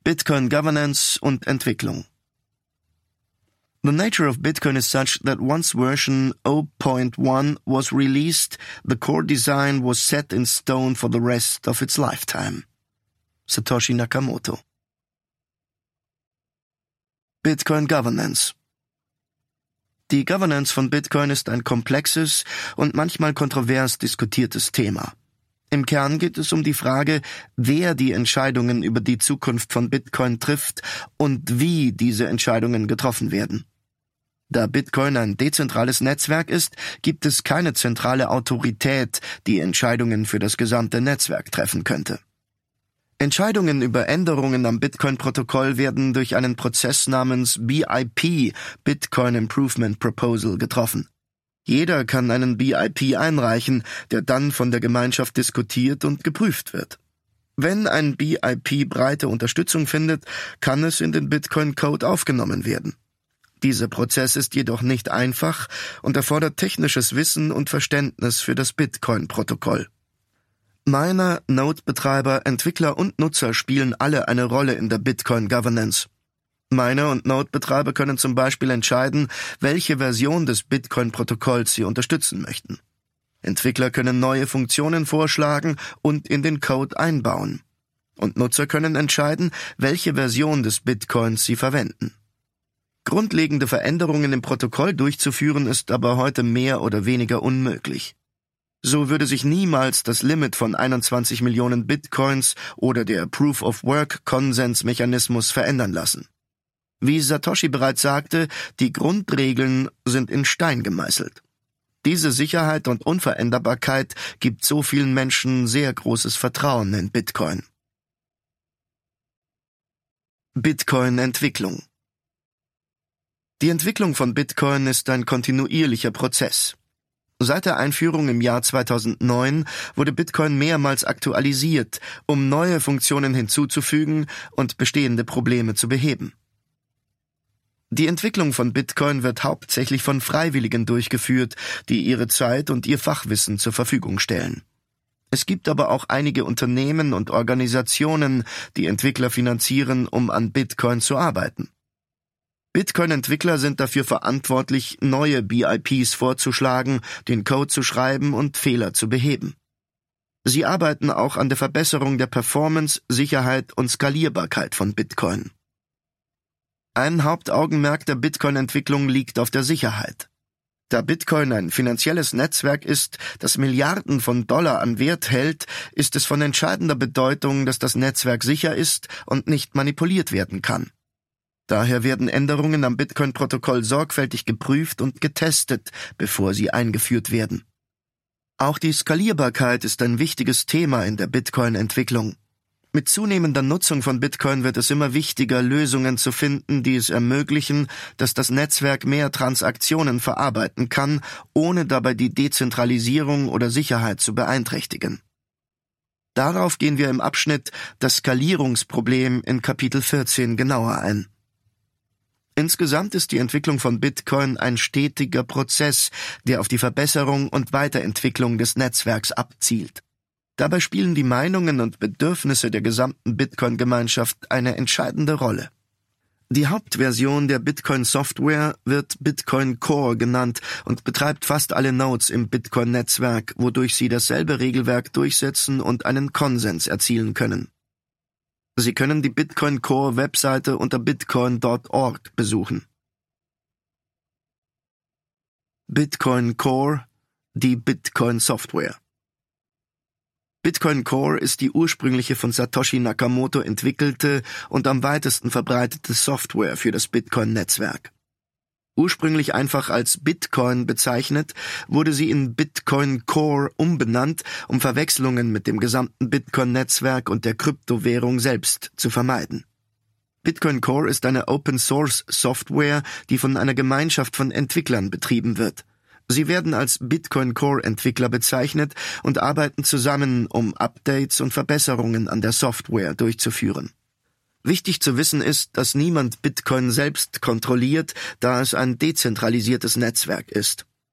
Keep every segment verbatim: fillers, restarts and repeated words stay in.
Bitcoin Governance und Entwicklung. The nature of Bitcoin is such that once version zero point one was released, the core design was set in stone for the rest of its lifetime. Satoshi Nakamoto. Bitcoin Governance. Die Governance von Bitcoin ist ein komplexes und manchmal kontrovers diskutiertes Thema. Im Kern geht es um die Frage, wer die Entscheidungen über die Zukunft von Bitcoin trifft und wie diese Entscheidungen getroffen werden. Da Bitcoin ein dezentrales Netzwerk ist, gibt es keine zentrale Autorität, die Entscheidungen für das gesamte Netzwerk treffen könnte. Entscheidungen über Änderungen am Bitcoin-Protokoll werden durch einen Prozess namens B I P, Bitcoin Improvement Proposal, getroffen. Jeder kann einen B I P einreichen, der dann von der Gemeinschaft diskutiert und geprüft wird. Wenn ein B I P breite Unterstützung findet, kann es in den Bitcoin-Code aufgenommen werden. Dieser Prozess ist jedoch nicht einfach und erfordert technisches Wissen und Verständnis für das Bitcoin-Protokoll. Miner, Node-Betreiber, Entwickler und Nutzer spielen alle eine Rolle in der Bitcoin-Governance. Miner und Node-Betreiber können zum Beispiel entscheiden, welche Version des Bitcoin-Protokolls sie unterstützen möchten. Entwickler können neue Funktionen vorschlagen und in den Code einbauen. Und Nutzer können entscheiden, welche Version des Bitcoins sie verwenden. Grundlegende Veränderungen im Protokoll durchzuführen, ist aber heute mehr oder weniger unmöglich. So würde sich niemals das Limit von einundzwanzig Millionen Bitcoins oder der Proof-of-Work-Konsensmechanismus verändern lassen. Wie Satoshi bereits sagte, die Grundregeln sind in Stein gemeißelt. Diese Sicherheit und Unveränderbarkeit gibt so vielen Menschen sehr großes Vertrauen in Bitcoin. Bitcoin-Entwicklung. Die Entwicklung von Bitcoin ist ein kontinuierlicher Prozess. Seit der Einführung im Jahr zweitausendneun wurde Bitcoin mehrmals aktualisiert, um neue Funktionen hinzuzufügen und bestehende Probleme zu beheben. Die Entwicklung von Bitcoin wird hauptsächlich von Freiwilligen durchgeführt, die ihre Zeit und ihr Fachwissen zur Verfügung stellen. Es gibt aber auch einige Unternehmen und Organisationen, die Entwickler finanzieren, um an Bitcoin zu arbeiten. Bitcoin-Entwickler sind dafür verantwortlich, neue B I Ps vorzuschlagen, den Code zu schreiben und Fehler zu beheben. Sie arbeiten auch an der Verbesserung der Performance, Sicherheit und Skalierbarkeit von Bitcoin. Ein Hauptaugenmerk der Bitcoin-Entwicklung liegt auf der Sicherheit. Da Bitcoin ein finanzielles Netzwerk ist, das Milliarden von Dollar an Wert hält, ist es von entscheidender Bedeutung, dass das Netzwerk sicher ist und nicht manipuliert werden kann. Daher werden Änderungen am Bitcoin-Protokoll sorgfältig geprüft und getestet, bevor sie eingeführt werden. Auch die Skalierbarkeit ist ein wichtiges Thema in der Bitcoin-Entwicklung. Mit zunehmender Nutzung von Bitcoin wird es immer wichtiger, Lösungen zu finden, die es ermöglichen, dass das Netzwerk mehr Transaktionen verarbeiten kann, ohne dabei die Dezentralisierung oder Sicherheit zu beeinträchtigen. Darauf gehen wir im Abschnitt Das Skalierungsproblem in Kapitel vierzehn genauer ein. Insgesamt ist die Entwicklung von Bitcoin ein stetiger Prozess, der auf die Verbesserung und Weiterentwicklung des Netzwerks abzielt. Dabei spielen die Meinungen und Bedürfnisse der gesamten Bitcoin-Gemeinschaft eine entscheidende Rolle. Die Hauptversion der Bitcoin-Software wird Bitcoin Core genannt und betreibt fast alle Nodes im Bitcoin-Netzwerk, wodurch sie dasselbe Regelwerk durchsetzen und einen Konsens erzielen können. Sie können die Bitcoin Core Webseite unter bitcoin Punkt org besuchen. Bitcoin Core, die Bitcoin-Software. Bitcoin Core ist die ursprüngliche von Satoshi Nakamoto entwickelte und am weitesten verbreitete Software für das Bitcoin-Netzwerk. Ursprünglich einfach als Bitcoin bezeichnet, wurde sie in Bitcoin Core umbenannt, um Verwechslungen mit dem gesamten Bitcoin-Netzwerk und der Kryptowährung selbst zu vermeiden. Bitcoin Core ist eine Open-Source-Software, die von einer Gemeinschaft von Entwicklern betrieben wird. Sie werden als Bitcoin Core-Entwickler bezeichnet und arbeiten zusammen, um Updates und Verbesserungen an der Software durchzuführen. Wichtig zu wissen ist, dass niemand Bitcoin selbst kontrolliert, da es ein dezentralisiertes Netzwerk ist.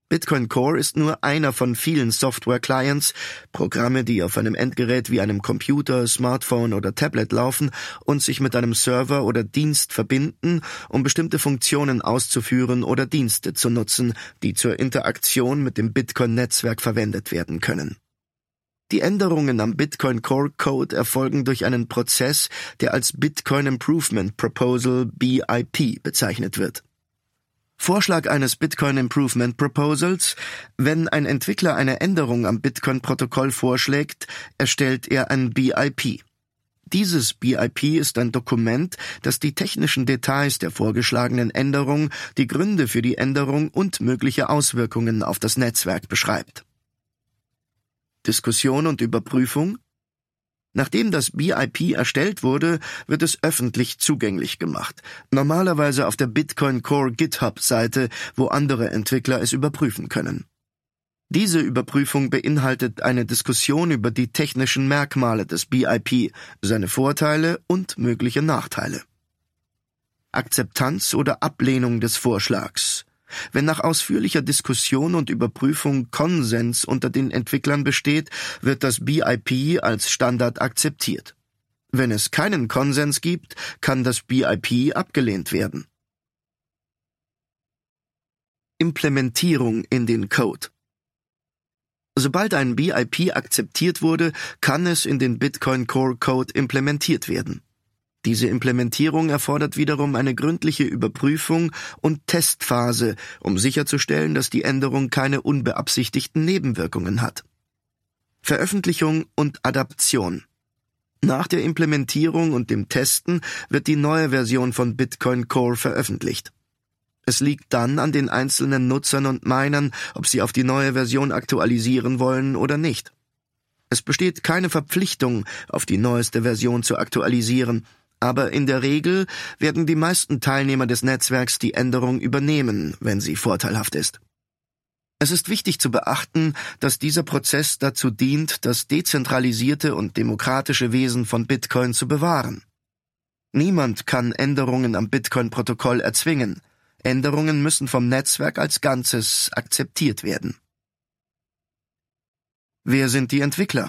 Bitcoin Core ist nur einer von vielen Software-Clients, Programme, die auf einem Endgerät wie einem Computer, Smartphone oder Tablet laufen und sich mit einem Server oder Dienst verbinden, um bestimmte Funktionen auszuführen oder Dienste zu nutzen, die zur Interaktion mit dem Bitcoin-Netzwerk verwendet werden können. Die Änderungen am Bitcoin Core Code erfolgen durch einen Prozess, der als Bitcoin Improvement Proposal B I P bezeichnet wird. Vorschlag eines Bitcoin Improvement Proposals: Wenn ein Entwickler eine Änderung am Bitcoin-Protokoll vorschlägt, erstellt er ein B I P. Dieses B I P ist ein Dokument, das die technischen Details der vorgeschlagenen Änderung, die Gründe für die Änderung und mögliche Auswirkungen auf das Netzwerk beschreibt. Diskussion und Überprüfung: Nachdem das B I P erstellt wurde, wird es öffentlich zugänglich gemacht, normalerweise auf der Bitcoin Core GitHub-Seite, wo andere Entwickler es überprüfen können. Diese Überprüfung beinhaltet eine Diskussion über die technischen Merkmale des B I P, seine Vorteile und mögliche Nachteile. Akzeptanz oder Ablehnung des Vorschlags: Wenn nach ausführlicher Diskussion und Überprüfung Konsens unter den Entwicklern besteht, wird das B I P als Standard akzeptiert. Wenn es keinen Konsens gibt, kann das B I P abgelehnt werden. Implementierung in den Code: Sobald ein B I P akzeptiert wurde, kann es in den Bitcoin Core Code implementiert werden. Diese Implementierung erfordert wiederum eine gründliche Überprüfung und Testphase, um sicherzustellen, dass die Änderung keine unbeabsichtigten Nebenwirkungen hat. Veröffentlichung und Adaption: Nach der Implementierung und dem Testen wird die neue Version von Bitcoin Core veröffentlicht. Es liegt dann an den einzelnen Nutzern und Minern, ob sie auf die neue Version aktualisieren wollen oder nicht. Es besteht keine Verpflichtung, auf die neueste Version zu aktualisieren, aber in der Regel werden die meisten Teilnehmer des Netzwerks die Änderung übernehmen, wenn sie vorteilhaft ist. Es ist wichtig zu beachten, dass dieser Prozess dazu dient, das dezentralisierte und demokratische Wesen von Bitcoin zu bewahren. Niemand kann Änderungen am Bitcoin-Protokoll erzwingen. Änderungen müssen vom Netzwerk als Ganzes akzeptiert werden. Wer sind die Entwickler?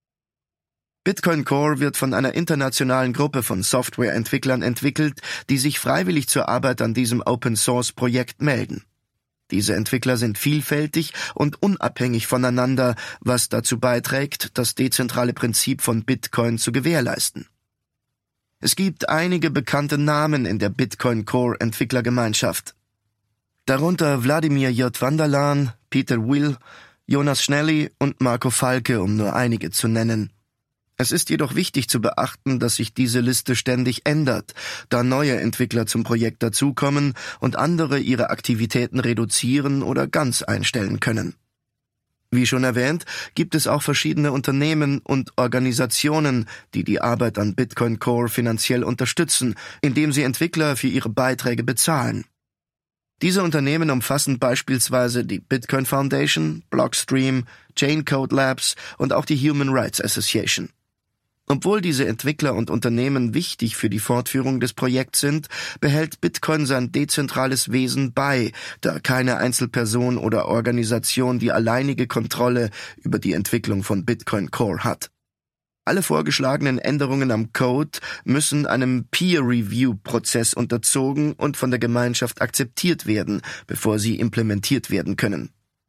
Bitcoin Core wird von einer internationalen Gruppe von Softwareentwicklern entwickelt, die sich freiwillig zur Arbeit an diesem Open-Source-Projekt melden. Diese Entwickler sind vielfältig und unabhängig voneinander, was dazu beiträgt, das dezentrale Prinzip von Bitcoin zu gewährleisten. Es gibt einige bekannte Namen in der Bitcoin Core Entwicklergemeinschaft. Darunter Wladimir J. Vanderlaan, Peter Will, Jonas Schnelli und Marco Falke, um nur einige zu nennen. Es ist jedoch wichtig zu beachten, dass sich diese Liste ständig ändert, da neue Entwickler zum Projekt dazukommen und andere ihre Aktivitäten reduzieren oder ganz einstellen können. Wie schon erwähnt, gibt es auch verschiedene Unternehmen und Organisationen, die die Arbeit an Bitcoin Core finanziell unterstützen, indem sie Entwickler für ihre Beiträge bezahlen. Diese Unternehmen umfassen beispielsweise die Bitcoin Foundation, Blockstream, Chaincode Labs und auch die Human Rights Association. Obwohl diese Entwickler und Unternehmen wichtig für die Fortführung des Projekts sind, behält Bitcoin sein dezentrales Wesen bei, da keine Einzelperson oder Organisation die alleinige Kontrolle über die Entwicklung von Bitcoin Core hat. Alle vorgeschlagenen Änderungen am Code müssen einem Peer-Review-Prozess unterzogen und von der Gemeinschaft akzeptiert werden, bevor sie implementiert werden können.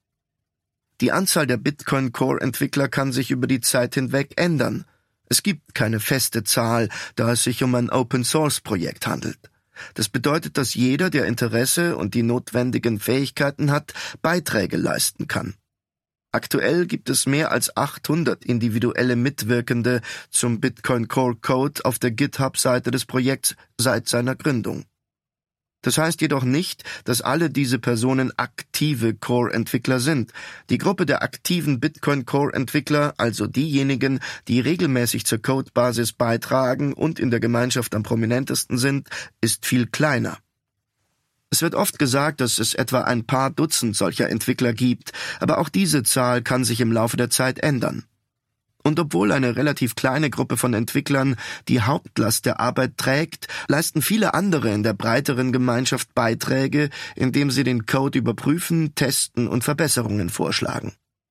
Die Anzahl der Bitcoin Core-Entwickler kann sich über die Zeit hinweg ändern. Es gibt keine feste Zahl, da es sich um ein Open-Source-Projekt handelt. Das bedeutet, dass jeder, der Interesse und die notwendigen Fähigkeiten hat, Beiträge leisten kann. Aktuell gibt es mehr als achthundert individuelle Mitwirkende zum Bitcoin Core Code auf der GitHub-Seite des Projekts seit seiner Gründung. Das heißt jedoch nicht, dass alle diese Personen aktive Core-Entwickler sind. Die Gruppe der aktiven Bitcoin Core-Entwickler, also diejenigen, die regelmäßig zur Codebasis beitragen und in der Gemeinschaft am prominentesten sind, ist viel kleiner. Es wird oft gesagt, dass es etwa ein paar Dutzend solcher Entwickler gibt, aber auch diese Zahl kann sich im Laufe der Zeit ändern. Und obwohl eine relativ kleine Gruppe von Entwicklern die Hauptlast der Arbeit trägt, leisten viele andere in der breiteren Gemeinschaft Beiträge, indem sie den Code überprüfen, testen und Verbesserungen vorschlagen.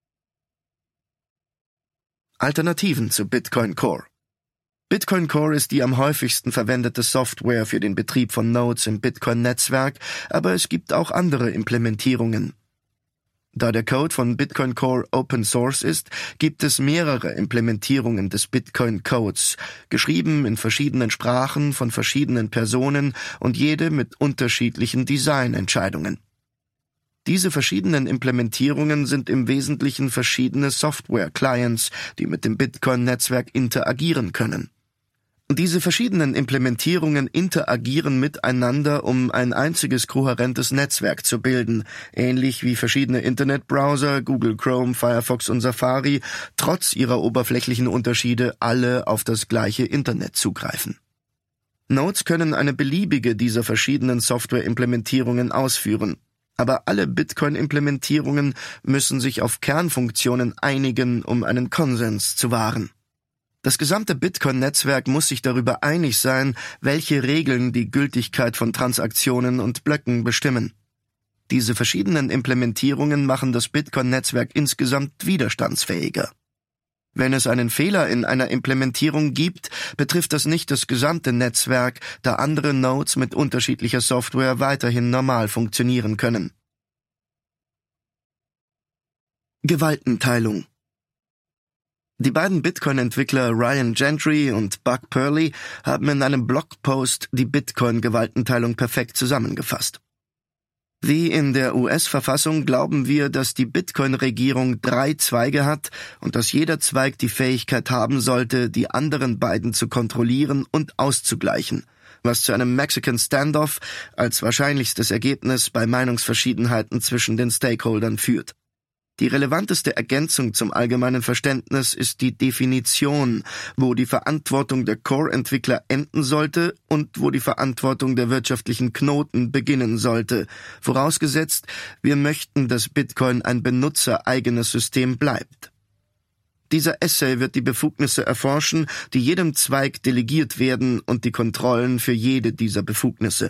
Alternativen zu Bitcoin Core. Bitcoin Core ist die am häufigsten verwendete Software für den Betrieb von Nodes im Bitcoin-Netzwerk, aber es gibt auch andere Implementierungen. Da der Code von Bitcoin Core Open Source ist, gibt es mehrere Implementierungen des Bitcoin-Codes, geschrieben in verschiedenen Sprachen von verschiedenen Personen und jede mit unterschiedlichen Designentscheidungen. Diese verschiedenen Implementierungen sind im Wesentlichen verschiedene Software-Clients, die mit dem Bitcoin-Netzwerk interagieren können. Diese verschiedenen Implementierungen interagieren miteinander, um ein einziges kohärentes Netzwerk zu bilden, ähnlich wie verschiedene Internetbrowser, Google Chrome, Firefox und Safari, trotz ihrer oberflächlichen Unterschiede alle auf das gleiche Internet zugreifen. Nodes können eine beliebige dieser verschiedenen Software-Implementierungen ausführen, aber alle Bitcoin-Implementierungen müssen sich auf Kernfunktionen einigen, um einen Konsens zu wahren. Das gesamte Bitcoin-Netzwerk muss sich darüber einig sein, welche Regeln die Gültigkeit von Transaktionen und Blöcken bestimmen. Diese verschiedenen Implementierungen machen das Bitcoin-Netzwerk insgesamt widerstandsfähiger. Wenn es einen Fehler in einer Implementierung gibt, betrifft das nicht das gesamte Netzwerk, da andere Nodes mit unterschiedlicher Software weiterhin normal funktionieren können. Gewaltenteilung. Die beiden Bitcoin-Entwickler Ryan Gentry und Buck Perley haben in einem Blogpost die Bitcoin-Gewaltenteilung perfekt zusammengefasst. Wie in der U S-Verfassung glauben wir, dass die Bitcoin-Regierung drei Zweige hat und dass jeder Zweig die Fähigkeit haben sollte, die anderen beiden zu kontrollieren und auszugleichen, was zu einem Mexican Standoff als wahrscheinlichstes Ergebnis bei Meinungsverschiedenheiten zwischen den Stakeholdern führt. Die relevanteste Ergänzung zum allgemeinen Verständnis ist die Definition, wo die Verantwortung der Core-Entwickler enden sollte und wo die Verantwortung der wirtschaftlichen Knoten beginnen sollte, vorausgesetzt, wir möchten, dass Bitcoin ein benutzereigenes System bleibt. Dieser Essay wird die Befugnisse erforschen, die jedem Zweig delegiert werden und die Kontrollen für jede dieser Befugnisse.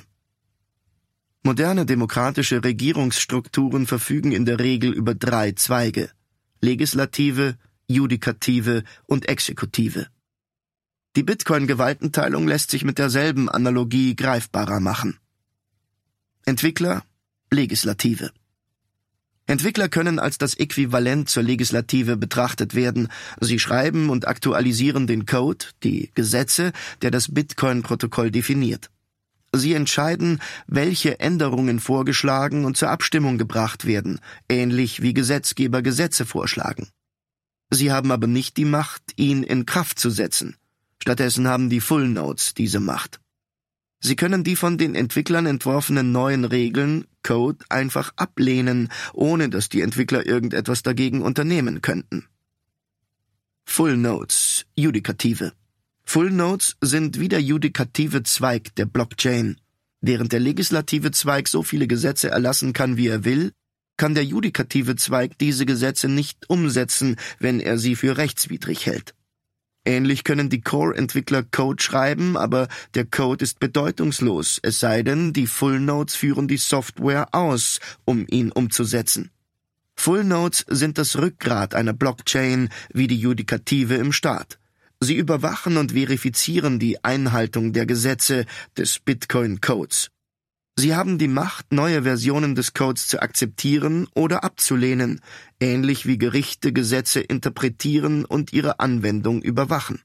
Moderne demokratische Regierungsstrukturen verfügen in der Regel über drei Zweige: Legislative, Judikative und Exekutive. Die Bitcoin-Gewaltenteilung lässt sich mit derselben Analogie greifbarer machen. Entwickler, Legislative. Entwickler können als das Äquivalent zur Legislative betrachtet werden. Sie schreiben und aktualisieren den Code, die Gesetze, der das Bitcoin-Protokoll definiert. Sie entscheiden, welche Änderungen vorgeschlagen und zur Abstimmung gebracht werden, ähnlich wie Gesetzgeber Gesetze vorschlagen. Sie haben aber nicht die Macht, ihn in Kraft zu setzen. Stattdessen haben die Full Nodes diese Macht. Sie können die von den Entwicklern entworfenen neuen Regeln, Code, einfach ablehnen, ohne dass die Entwickler irgendetwas dagegen unternehmen könnten. Full Nodes, Judikative. Full Nodes sind wie der judikative Zweig der Blockchain. Während der legislative Zweig so viele Gesetze erlassen kann, wie er will, kann der judikative Zweig diese Gesetze nicht umsetzen, wenn er sie für rechtswidrig hält. Ähnlich können die Core-Entwickler Code schreiben, aber der Code ist bedeutungslos, es sei denn, die Full Nodes führen die Software aus, um ihn umzusetzen. Full Nodes sind das Rückgrat einer Blockchain, wie die Judikative im Staat. Sie überwachen und verifizieren die Einhaltung der Gesetze des Bitcoin-Codes. Sie haben die Macht, neue Versionen des Codes zu akzeptieren oder abzulehnen, ähnlich wie Gerichte Gesetze interpretieren und ihre Anwendung überwachen.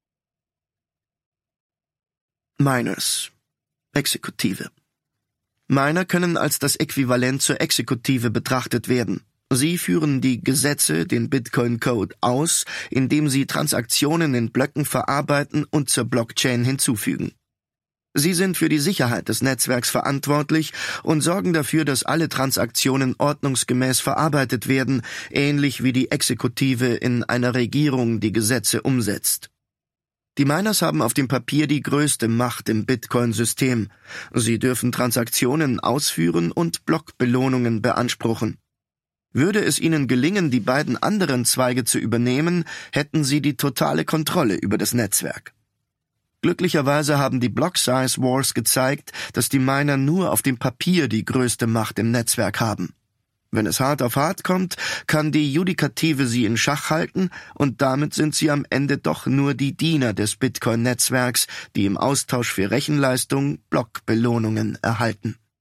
Miners, Exekutive. Miner können als das Äquivalent zur Exekutive betrachtet werden. Sie führen die Gesetze, den Bitcoin-Code, aus, indem sie Transaktionen in Blöcken verarbeiten und zur Blockchain hinzufügen. Sie sind für die Sicherheit des Netzwerks verantwortlich und sorgen dafür, dass alle Transaktionen ordnungsgemäß verarbeitet werden, ähnlich wie die Exekutive in einer Regierung die Gesetze umsetzt. Die Miners haben auf dem Papier die größte Macht im Bitcoin-System. Sie dürfen Transaktionen ausführen und Blockbelohnungen beanspruchen. Würde es ihnen gelingen, die beiden anderen Zweige zu übernehmen, hätten sie die totale Kontrolle über das Netzwerk. Glücklicherweise haben die Block-Size Wars gezeigt, dass die Miner nur auf dem Papier die größte Macht im Netzwerk haben. Wenn es hart auf hart kommt, kann die Judikative sie in Schach halten und damit sind sie am Ende doch nur die Diener des Bitcoin-Netzwerks, die im Austausch für Rechenleistung Blockbelohnungen erhalten.